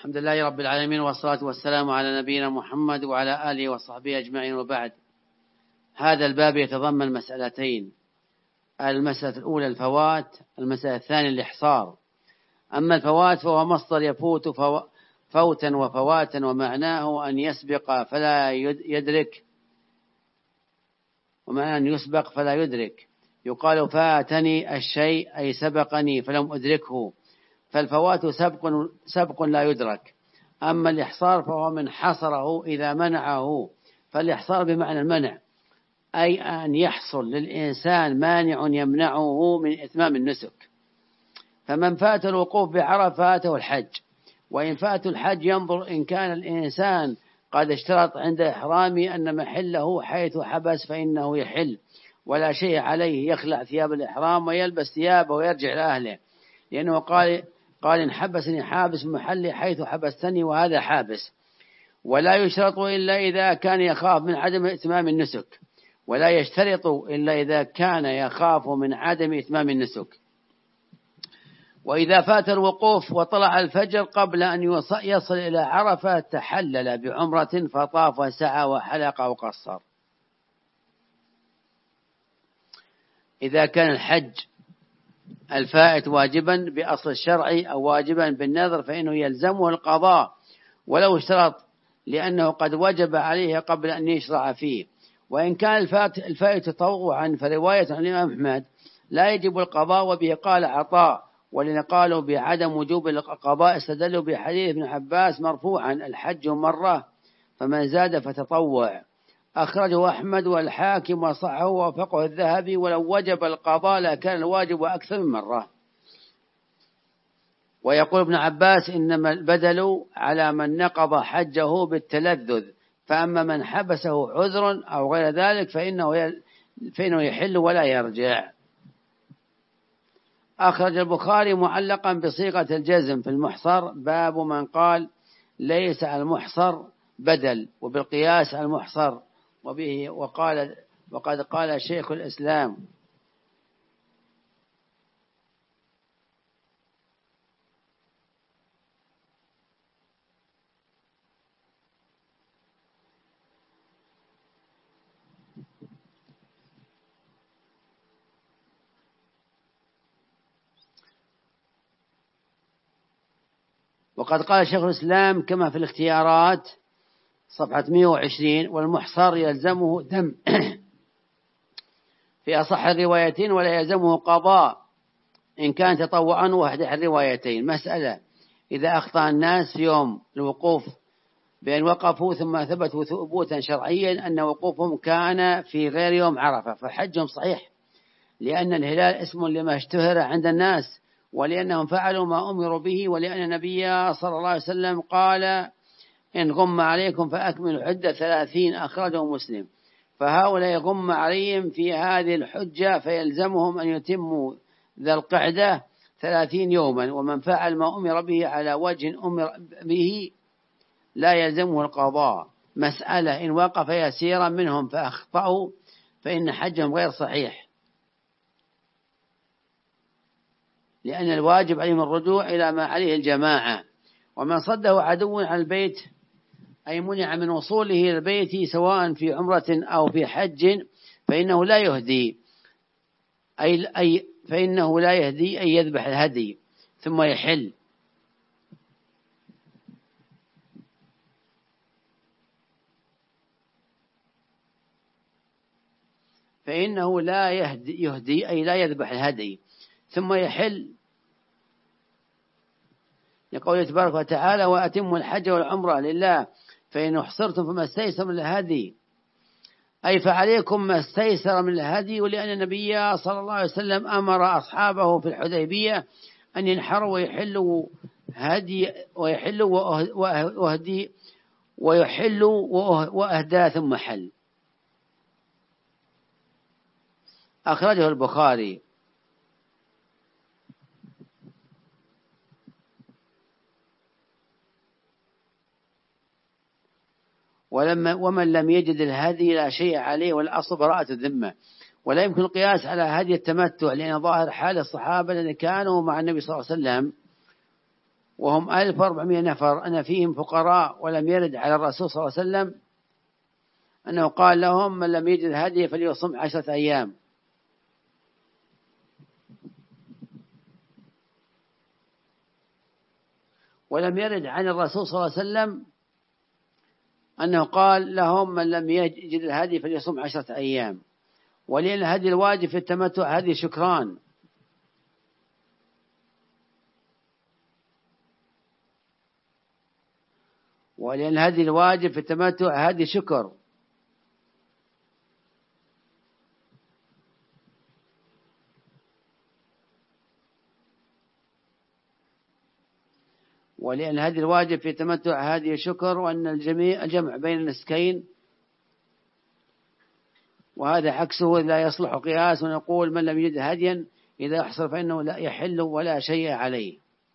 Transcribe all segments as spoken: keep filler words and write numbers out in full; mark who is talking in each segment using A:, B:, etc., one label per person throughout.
A: الحمد لله رب العالمين، والصلاة والسلام على نبينا محمد وعلى آله وصحبه أجمعين، وبعد. هذا الباب يتضمن مسألتين: المسألة الأولى الفوات، المسألة الثانية الإحصار. أما الفوات فهو مصدر يفوت فوتا وفواتا، ومعناه أن يسبق فلا يدرك، ومعناه أن يسبق فلا يدرك. يقال فاتني الشيء أي سبقني فلم أدركه، فالفوات سبق, سبق لا يدرك. أما الإحصار فهو من حصره إذا منعه، فالإحصار بمعنى المنع، أي أن يحصل للإنسان مانع يمنعه من إتمام النسك. فمن فات الوقوف بعرفة فاته الحج، وإن فات الحج ينظر إن كان الإنسان قد اشترط عند إحرامه أن محله حيث حبس فإنه يحل ولا شيء عليه، يخلع ثياب الإحرام ويلبس ثيابه ويرجع لأهله، لأنه قال قال إن حبسني حابس محلي حيث حبستني، وهذا حابس. ولا يشترط إلا إذا كان يخاف من عدم إتمام النسك، ولا يشترط إلا إذا كان يخاف من عدم إتمام النسك. وإذا فات الوقوف وطلع الفجر قبل أن يصل إلى عرفة تحلل بعمرة فطاف وسعى وحلق وقصر. إذا كان الحج الفائت واجبا بأصل الشرعي أو واجبا بالنذر فإنه يلزمه القضاء ولو اشترط، لأنه قد وجب عليه قبل أن يشرع فيه. وإن كان الفائت تطوعا فرواية عن الإمام أحمد لا يجب القضاء، وبه قال عطاء، والذين قالوا بعدم وجوب القضاء استدلوا بحديث ابن عباس مرفوعا: الحج مرة فمن زاد فتطوع. أخرجه أحمد والحاكم وصححه ووافقه الذهبي، ولو وجب القضاء لكان الواجب أكثر من مرة. ويقول ابن عباس: إنما البدل على من نقض حجه بالتلذذ، فأما من حبسه عذر أو غير ذلك فإنه فإنه يحل ولا يرجع. أخرج البخاري معلقا بصيغة الجزم في المحصر: باب من قال ليس المحصر بدل، وبالقياس المحصر. وبه وقال وقد قال شيخ الإسلام: وقد قال شيخ الإسلام كما في الاختيارات صفحة مئة وعشرين: والمحصر يلزمه دم في أصح الروايتين، ولا يلزمه قضاء إن كان تطوعا واحد الروايتين. مسألة: إذا أخطأ الناس في يوم الوقوف بأن وقفوا ثم ثبتوا ثبوتا شرعيا أن وقوفهم كان في غير يوم عرفة فحجهم صحيح، لأن الهلال اسم لما اشتهر عند الناس، ولأنهم فعلوا ما أمروا به، ولأن النبي صلى الله عليه وسلم قال: إن غم عليكم فأكملوا الحجة ثلاثين. أخرجه مسلم. فهؤلاء يغم عليهم في هذه الحجة فيلزمهم أن يتموا ذا القعدة ثلاثين يوما، ومن فعل ما أمر به على وجه أمر به لا يلزمه القضاء. مسألة: إن وقف يسيرا منهم فأخطأوا فإن حجهم غير صحيح، لأن الواجب عليهم الرجوع إلى ما عليه الجماعة. ومن صده عدو عن البيت أي منع من وصوله إلى البيت سواء في عمرة أو في حج فإنه لا يهدي أي, أي فإنه لا يهدي أي يذبح الهدي ثم يحل. فإنه لا يهدي, يهدي أي لا يذبح الهدي ثم يحل، لقوله تبارك وتعالى: وأتموا الحج والعمرة لله فإن احصرتم فما استيسر من الهدي، أي فعليكم ما استيسر من الهدي. ولأن النبي صلى الله عليه وسلم أمر أصحابه في الحديبية أن ينحروا ويحلوا هدي ويحلوا وهدي ويحلوا وأهدى ثم حل. أخرجه البخاري. ولما ومن لم يجد الهدي لا شيء عليه، والأصل براءة الذمة. ولا يمكن القياس على هدي التمتع، لأن ظاهر حال الصحابة الذين كانوا مع النبي صلى الله عليه وسلم وهم ألف وأربعمائة نفر أن فيهم فقراء، ولم يرد على الرسول صلى الله عليه وسلم أنه قال لهم من لم يجد هدي فليصم عشرة أيام. ولم يرد عن الرسول صلى الله عليه وسلم أنه قال لهم من لم يجد الهدي فليصم عشرة أيام. ولأن الهدي الواجب في التمتع هدي شكران، ولأن الهدي الواجب في التمتع هدي شكر. ولأن الهدي الواجب في التمتع هدي شكر، وأن الجميع الجمع بين النسكين، وهذا عكسه لا يصلح قياس، ونقول من لم يجد هديا إذا يحصل فإنه لا يحل ولا شيء عليه.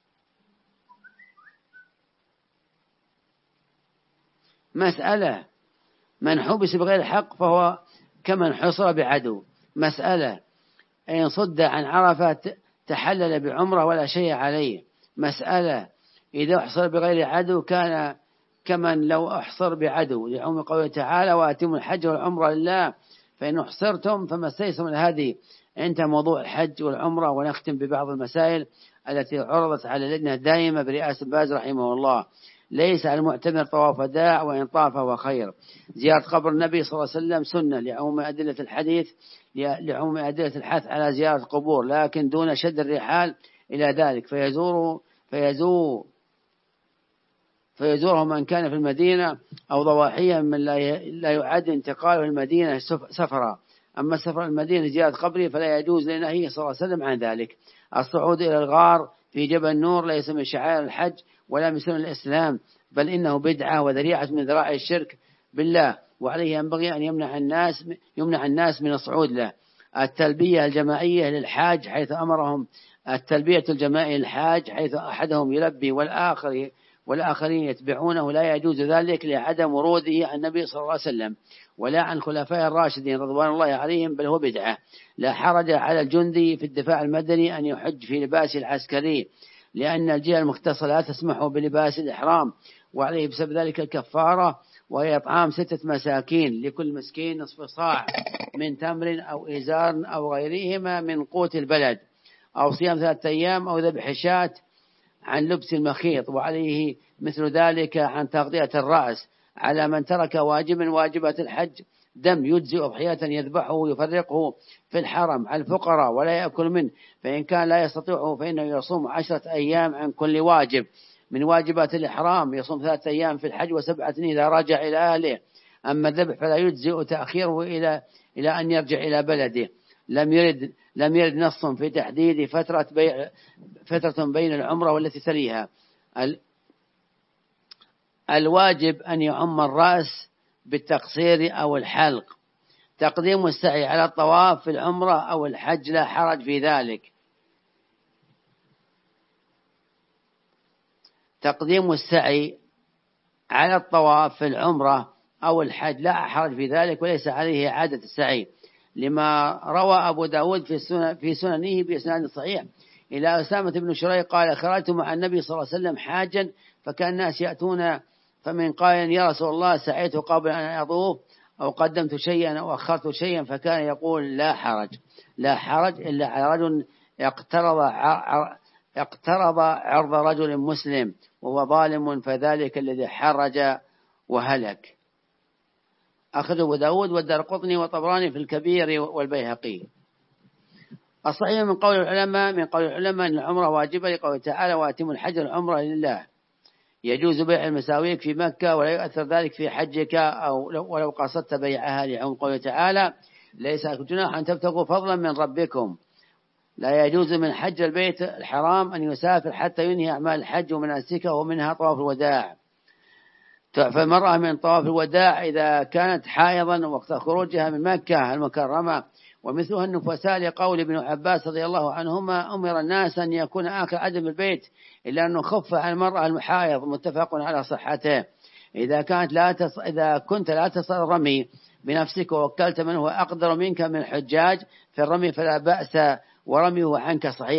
A: مسألة: من حبس بغير حق فهو كمن حصر بعدو. مسألة: إن صد عن عرفة تحلل بعمرة ولا شيء عليه. مسألة: إذا أحصر بغير عدو كان كمن لو أحصر بعدو، لعموم قوله تعالى وأتموا الحج والعمرة لله فإن أحصرتم فما استيسر من الهدي. انتهى موضوع الحج والعمرة. ونختم ببعض المسائل التي عرضت على اللجنة الدائمة برئاسة باز رحمه الله. ليس على المعتمر طواف وداع، وإن طاف فهو خير. زيارة قبر النبي صلى الله عليه وسلم سنة لعموم أدلة الحديث، لعموم أدلة الحث على زيارة القبور، لكن دون شد الرحال إلى ذلك، فيزور فيزور فيزوره من كان في المدينة أو ضواحيا من لا يعد انتقاله المدينة سفرا. أما السفر المدينة زيارة قبره فلا يجوز لنهيه صلى الله عليه وسلم عن ذلك. الصعود إلى الغار في جبل نور ليس من شعائر الحج ولا من سنن الإسلام، بل إنه بدعة وذريعة من ذرائع الشرك بالله، وعليه ينبغي أن يمنع الناس يمنع الناس من الصعود له. التلبية الجماعية للحاج حيث أمرهم التلبية الجماعية للحاج حيث أحدهم يلبي والآخر والآخرين يتبعونه، لا يجوز ذلك لعدم وروده عن النبي صلى الله عليه وسلم ولا عن خلفاء الراشدين رضوان الله عليهم، بل هو بدعة. لا حرج على الجندي في الدفاع المدني أن يحج في لباس العسكري، لأن الجهة المختصة لا تسمح بلباس الإحرام، وعليه بسبب ذلك الكفارة، وهي إطعام ستة مساكين لكل مسكين نصف صاع من تمر أو إزار أو غيرهما من قوت البلد، أو صيام ثلاثة أيام، أو ذبح شاة عن لبس المخيط، وعليه مثل ذلك عن تغطية الرأس. على من ترك واجبا واجبات الحج دم يجزئ أضحية يذبحه ويفرقه في الحرم على الفقراء ولا يأكل منه، فإن كان لا يستطيعه فإنه يصوم عشرة أيام عن كل واجب من واجبات الإحرام، يصوم ثلاثة أيام في الحج وسبعة إذا رجع إلى أهله. أما الذبح فلا يجزئ تأخيره إلى إلى أن يرجع إلى بلده. لم يرد لم يرد نص في تحديد فترة بيع فترة بين العمرة والتي تليها. الواجب أن يعم الرأس بالتقصير أو الحلق. تقديم السعي على الطواف في العمرة أو الحج لا حرج في ذلك. تقديم السعي على الطواف في العمرة أو الحج لا حرج في ذلك، وليس عليه عادة السعي، لما روى أبو داود في سنن في سننه بإسناد صحيح إلى أسامة بن شريح قال خرجت مع النبي صلى الله عليه وسلم حاجا، فكان الناس يأتون فمن قال يا رسول الله سعيت قبل أن أطوف أو قدمت شيئا أو أخرت شيئا، فكان يقول لا حرج لا حرج إلا على رجل اقترض اقترض عرض رجل مسلم وهو ظالم، فذلك الذي حرج وهلك. أخذ أبو داود والدارقطني وطبراني في الكبير والبيهقي. الصحيح من قول العلماء من قول العلماء أن العمرة واجبة لقوله تعالى وأتموا الحج والعمرة لله. يجوز بيع المساويك في مكة ولا يؤثر ذلك في حجك أو ولو قصدت بيعها، لعموم قوله تعالى ليس لكم جناح أن تبتغوا فضلا من ربكم. لا يجوز من حج البيت الحرام أن يسافر حتى ينهي أعمال الحج ومناسكه، ومنها طواف الوداع. فالمرأة من طواف الوداع إذا كانت حائضا وقت خروجها من مكة المكرمة، ومثلها النفساء لقول ابن عباس رضي الله عنهما أمر الناس أن يكون آخر عدم البيت إلا أنه خف عن المرأة المحايض، متفق على صحته. إذا كانت لا تص... إذا كنت لا تصل الرمي بنفسك ووكلت من هو أقدر منك من الحجاج في الرمي فلا بأس ورميه عنك صحيح.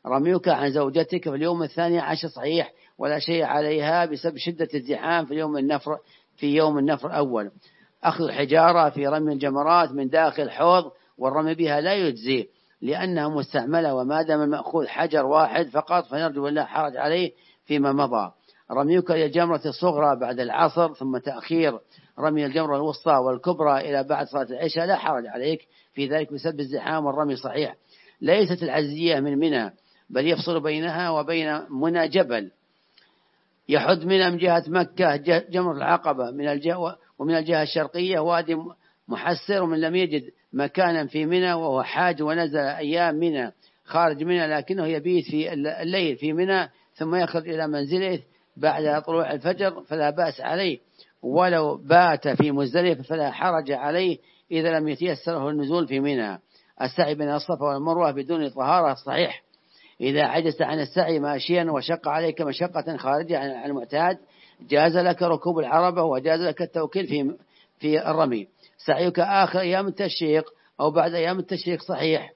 A: رميك عن زوجتك في اليوم الثاني عشر صحيح ولا شيء عليها بسبب شدة الزحام في يوم النفر في يوم النفر الأول. أخذ الحجارة في رمي الجمرات من داخل الحوض والرمي بها لا يجزي لأنها مستعملة، وما دام المأخوذ حجر واحد فقط فنرجو لا حرج عليه فيما مضى. رميك للجمرة الصغرى بعد العصر ثم تأخير رمي الجمرة الوسطى والكبرى إلى بعد صلاة العشاء لا حرج عليك في ذلك بسبب الزحام والرمي صحيح. ليست العزية من منى بل يفصل بينها وبين منى جبل يحد منى من جهة مكة جمر العقبة من الجهة ومن الجهة الشرقية وادي محسر، ومن لم يجد مكانا في منى وهو حاج ونزل أيام منى خارج منى لكنه يبيت في الليل في منى ثم يخرج إلى منزله بعد طلوع الفجر فلا بأس عليه، ولو بات في مزدلفة فلا حرج عليه إذا لم يتيسره النزول في منى. السعي بين الصفا والمروة بدون طهارة صحيح. إذا عجزت عن السعي ماشيا وشق عليك مشقة خارجة عن المعتاد جاز لك ركوب العربة وجاز لك التوكيل في في الرمي. سعيك آخر أيام التشريق أو بعد أيام التشريق صحيح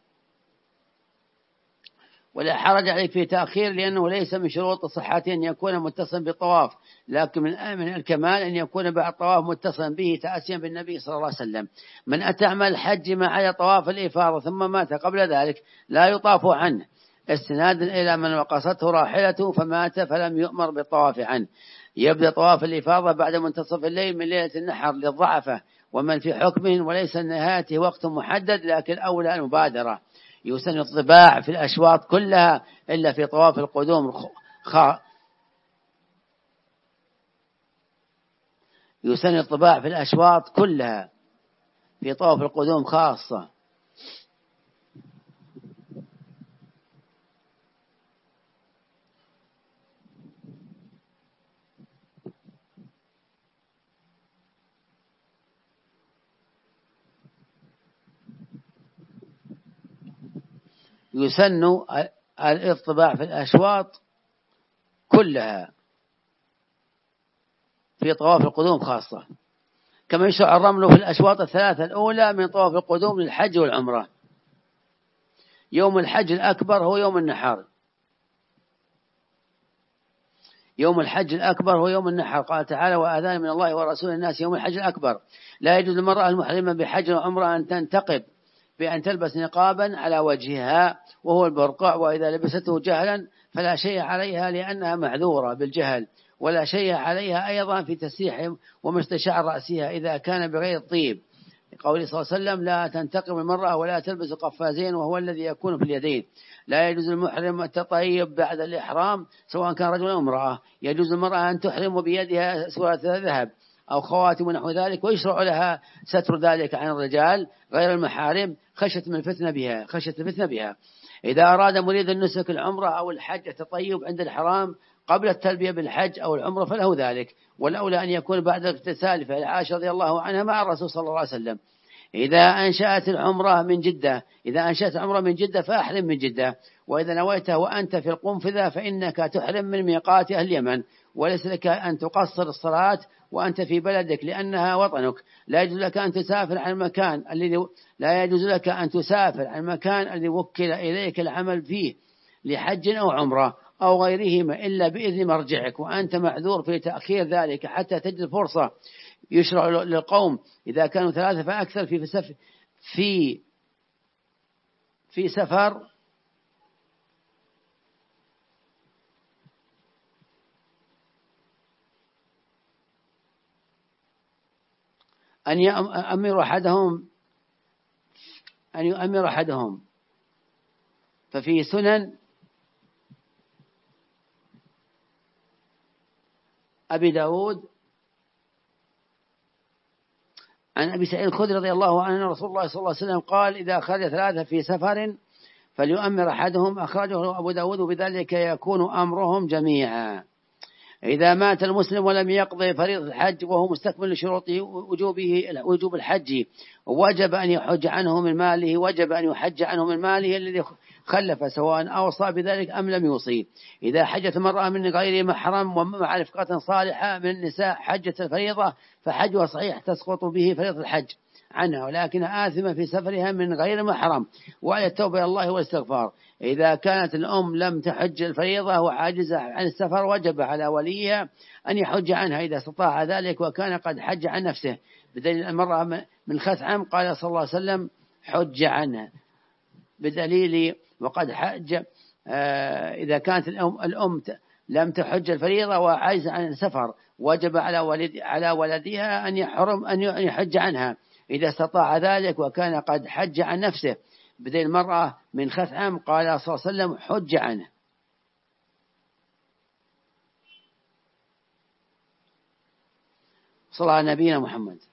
A: ولا حرج عليك في تأخير، لأنه ليس من شروط صحته أن يكون متصلا بالطواف، لكن من الكمال أن يكون بعد الطواف متصلا به تأسيا بالنبي صلى الله عليه وسلم. من أتى عمل الحج ما عدا طواف الإفاضة ثم مات قبل ذلك لا يطاف عنه استنادا إلى من وقصته راحلته فمات فلم يؤمر بالطواف عنه. يبدأ طواف الإفاضة بعد منتصف الليل من ليلة النحر للضعفة ومن في حكمه، وليس نهايته وقت محدد لكن أولى المبادرة. يسن الطباع في الأشواط كلها إلا في طواف القدوم خ... يسن الطباع في الأشواط كلها في طواف القدوم خاصة. يسن الاطباع في الأشواط كلها في طواف القدوم خاصة، كما يشرع الرمل في الأشواط الثلاثة الأولى من طواف القدوم للحج والعمرة. يوم الحج الأكبر هو يوم النحر يوم الحج الأكبر هو يوم النحر. قال تعالى وآذان من الله ورسول الناس يوم الحج الأكبر. لا يجوز للمرأة المحرمة بحج وعمرة أن تنتقب بأن تلبس نقابا على وجهها وهو البرقع، وإذا لبسته جهلا فلا شيء عليها لأنها معذورة بالجهل، ولا شيء عليها أيضا في تسريح ومشط شعر رأسها إذا كان بغير طيب. قوله صلى الله عليه وسلم لا تنتقب المرأة ولا تلبس قفازين وهو الذي يكون في اليدين. لا يجوز المحرم التطيب بعد الإحرام سواء كان رجل أو امرأة. يجوز المرأة أن تحرم بيدها سورة ذهب أو خواتم ونحو ذلك، ويشرع لها ستر ذلك عن الرجال غير المحارم خشية من الفتنة بها خشية الفتنة بها. إذا أراد مريد النسك العمرة أو الحج التطيب عند الحرام قبل التلبية بالحج أو العمرة فله ذلك، والأولى أن يكون بعد الاغتسال. فعائشة رضي الله عنها مع الرسول صلى الله عليه وسلم إذا أنشأت العمرة من جدة إذا أنشأت العمرة من جدة فأحرم من جدة، وإذا نويته وأنت في القنفذة فإنك تحرم من ميقات أهل اليمن، وليس لك أن تقصر الصلاة وأنت في بلدك لأنها وطنك. لا يجوز لك أن تسافر عن المكان الذي لا يجوز لك أن تسافر عن المكان الذي وكل إليك العمل فيه لحج أو عمرة أو غيرهما إلا بإذن مرجعك، وأنت معذور في تأخير ذلك حتى تجد فرصة. يشرع للقوم إذا كانوا ثلاثة فأكثر في سفر في في سفر أن يؤمر أحدهم أن يؤمر أحدهم ففي سنن أبي داود عن أبي سعيد الخدري رضي الله عنه رسول الله صلى الله عليه وسلم قال إذا خرج ثلاثة في سفر فليؤمر أحدهم، أخرجه أبو داود، وبذلك يكون أمرهم جميعا. إذا مات المسلم ولم يقضي فريضة الحج وهو مستكمل لشروط وجوبه وجوب الحج وجب أن يحج عنه من ماله وجب أن يحج عنه من ماله الذي خلف سواء أوصى بذلك أم لم يوصي. إذا حجت المرأة من غير محرم ومع رفقة صالحة من النساء حجة الفريضة فحجها صحيح تسقط به فريضة الحج. عنها، ولكنها آثمة في سفرها من غير محرم، وعلى التوبة إلى الله والاستغفار. إذا كانت الأم لم تحج الفريضة وعاجزة عن السفر، وجب على وليها أن يحج عنها إذا استطاع ذلك وكان قد حج عن نفسه، بدليل المرأة من خثعم قال صلى الله عليه وسلم حج عنها، بدليل وقد حج إذا كانت الأم, الأم لم تحج الفريضة وعاجزة عن السفر، وجب على ولد على ولدها أن يحرم أن يحج عنها إذا استطاع ذلك وكان قد حج عن نفسه، بدليل المرأة من خثعم قال صلى الله عليه وسلم حج عنه. صلى على نبينا محمد.